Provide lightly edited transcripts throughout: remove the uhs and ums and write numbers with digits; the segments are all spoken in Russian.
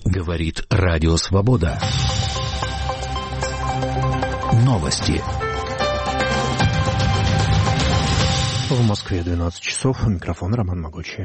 Говорит Радио Свобода. Новости. В Москве 12 часов. Микрофон Роман Могучий.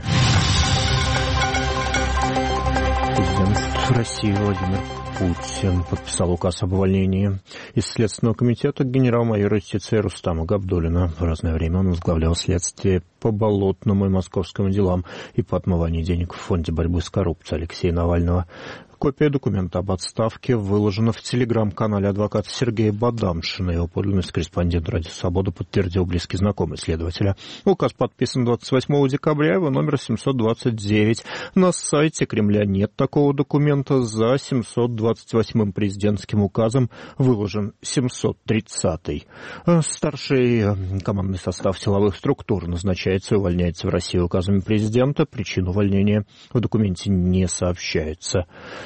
Президент России Владимир Путин подписал указ об увольнении из Следственного комитета генерал-майора юстиции Рустама Габдуллина. В разное время он возглавлял следствие по Болотному и Московским делам и по отмыванию денег в Фонде борьбы с коррупцией Алексея Навального. Копия документа об отставке выложена в телеграм-канале адвоката Сергея Бадамшина. Его подлинность корреспондент «Радио Свобода» подтвердил близкий знакомый следователя. Указ подписан 28 декабря, его номер 729. На сайте Кремля нет такого документа. За 728-м президентским указом выложен 730-й. Старший командный состав силовых структур назначается и увольняется в России указами президента. Причин увольнения в документе не сообщается.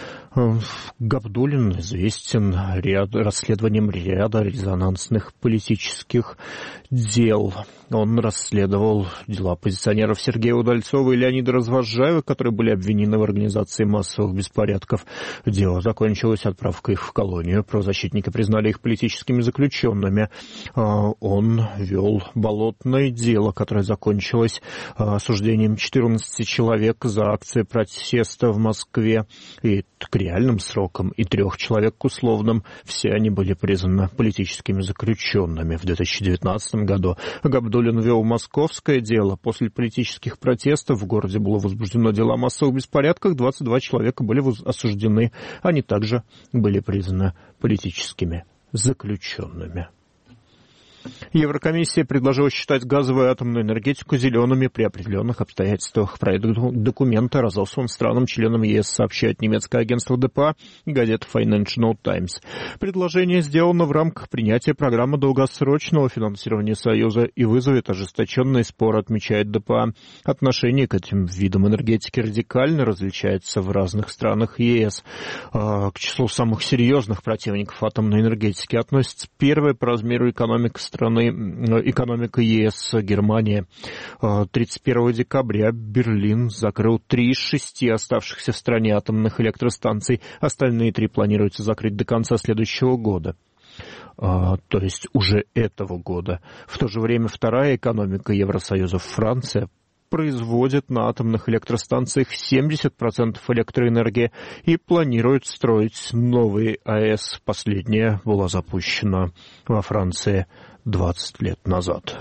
Габдуллин известен расследованием ряда резонансных политических дел. Он расследовал дела оппозиционеров Сергея Удальцова и Леонида Развозжаева, которые были обвинены в организации массовых беспорядков. Дело закончилось отправкой их в колонию. Правозащитники признали их политическими заключенными. Он вел болотное дело, которое закончилось осуждением 14 человек за акции протеста в Москве и к реальным срокам, и 3 человек к условным. Все они были признаны политическими заключенными. В 2019 году Габдуллин вел московское дело. После политических протестов в городе было возбуждено дело о массовых беспорядках. 22 человека были осуждены. Они также были признаны политическими заключенными. Еврокомиссия предложила считать газовую и атомную энергетику зелеными при определенных обстоятельствах. Проект документа разослан странам-членам ЕС, сообщает немецкое агентство ДПА и газета Financial Times. Предложение сделано в рамках принятия программы долгосрочного финансирования Союза и вызовет ожесточенный спор, отмечает ДПА. Отношение к этим видам энергетики радикально различается в разных странах ЕС. К числу самых серьезных противников атомной энергетики относится первая по размеру экономика ЕС, Германия. 31 декабря Берлин закрыл 3 из 6 оставшихся в стране атомных электростанций. Остальные 3 планируется закрыть до конца следующего года. То есть уже этого года. В то же время вторая экономика Евросоюза, Франция, производит на атомных электростанциях 70% электроэнергии и планирует строить новые АЭС. Последняя была запущена во Франции 20 лет назад.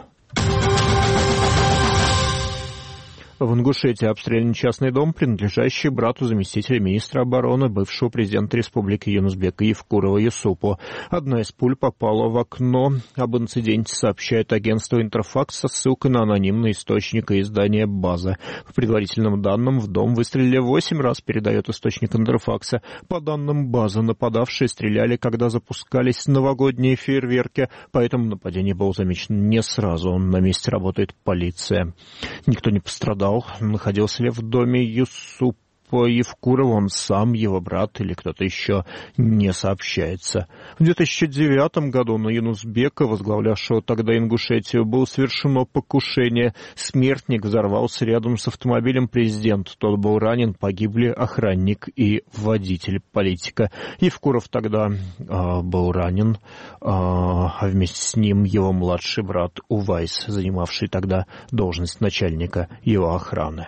В Ингушетии обстрелян частный дом, принадлежащий брату заместителя министра обороны, бывшего президента республики Юнусбека Евкурова Юсупу. Одна из пуль попала в окно. Об инциденте сообщает агентство «Интерфакс» со ссылкой на анонимный источник и издание «База». По предварительным данным, в дом выстрелили 8 раз, передает источник «Интерфакса». По данным «Базы», нападавшие стреляли, когда запускались новогодние фейерверки, поэтому нападение было замечено не сразу. На месте работает полиция. Никто не пострадал. Находился ли в доме Юсупа Евкурова он сам, его брат или кто-то еще, не сообщается. В 2009 году на Юнусбека, возглавлявшего тогда Ингушетию, было совершено покушение. Смертник взорвался рядом с автомобилем президента. Тот был ранен, погибли охранник и водитель политика. Евкуров тогда был ранен, а вместе с ним его младший брат Увайс, занимавший тогда должность начальника его охраны.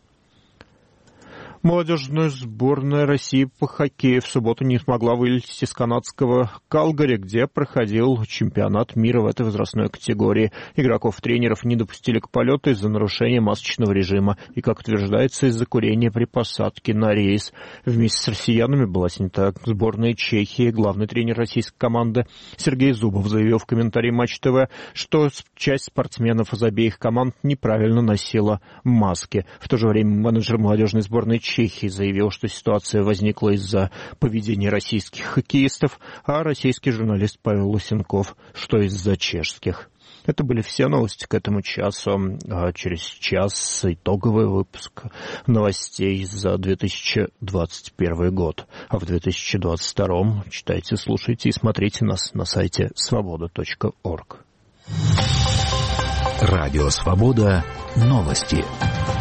Молодежная сборная России по хоккею в субботу не смогла вылететь из канадского Калгари, где проходил чемпионат мира в этой возрастной категории. Игроков-тренеров не допустили к полету из-за нарушения масочного режима и, как утверждается, из-за курения при посадке на рейс. Вместе с россиянами была снята сборная Чехии. Главный тренер российской команды Сергей Зубов заявил в комментарии Матч ТВ, что часть спортсменов из обеих команд неправильно носила маски. В то же время менеджер молодежной сборной Чехии заявил, что ситуация возникла из-за поведения российских хоккеистов, а российский журналист Павел Лысенков, что из-за чешских. Это были все новости к этому часу. Через час итоговый выпуск новостей за 2021 год. А в 2022 читайте, слушайте и смотрите нас на сайте svoboda.org. Радио Свобода. Новости.